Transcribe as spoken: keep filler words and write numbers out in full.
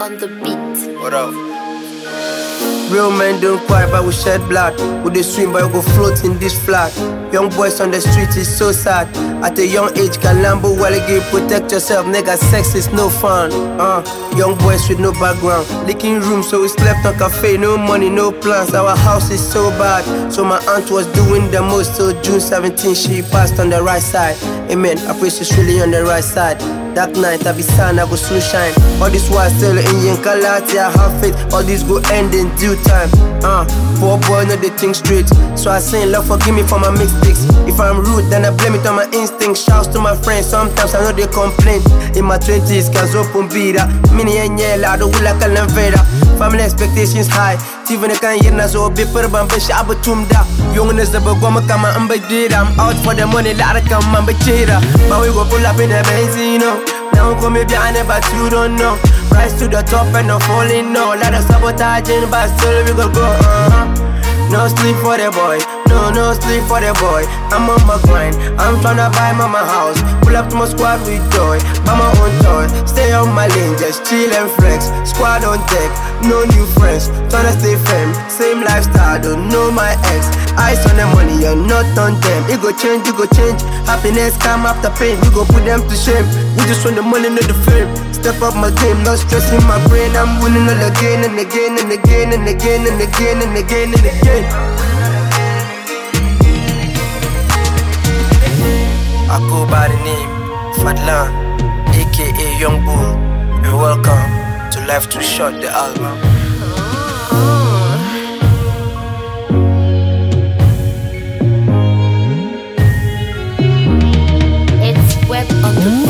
on the beat. What up? Real men don't cry, but we shed blood. We dey swim, but we go float in this flat. Young boys on the street is so sad. At a young age, Kalambo, well again, protect yourself, nigga, sex is no fun. Uh, young boys with no background, leaking room, so we slept on cafe, no money, no plans. Our house is so bad, so my aunt was doing the most. Till June seventeenth, she passed on the right side. Amen, I pray she's really on the right side. That night, I be sun, I go soon shine. All this while still in Yankalati, I have faith. All this go end in due time. Uh, poor boy, no they think straight. So I say, Lord, forgive me for my mistakes. If I'm rude, then I blame it on my instinct. Shouts to my friends, sometimes I know they complain. In my twenties, cause open bida. Mini and yell, I don't like a lavera. Family expectations high. Even I can't hear na so be per bambish abatumda. Young is the Bogoma kama ambadira. I'm out for the money, Lara come ambachira. But we go pull up in a benzino. Now come maybe I never you don't know. Rise to the top and not falling, no. Let us sabotaging, but still we go go. Uh-huh. No sleep for the boy, no, no sleep for the boy. I'm on my grind, I'm tryna buy mama house. Pull up to my squad with joy, buy my own toy. Stay on my lane, just chill and flex. Squad on deck, no new friends. Tryna stay firm, same lifestyle, don't know my ex. Eyes on the money, you're not on them. It go change, it go change. Happiness come after pain, we go put them to shame. We just want the money, not the fame. Step up my game, not stressing my brain. I'm winning all again and again and again and again and again and again and again. I go by the name Fadlan, aka Young Bull, and welcome to Life Too Short, the album. It's Web on the beat.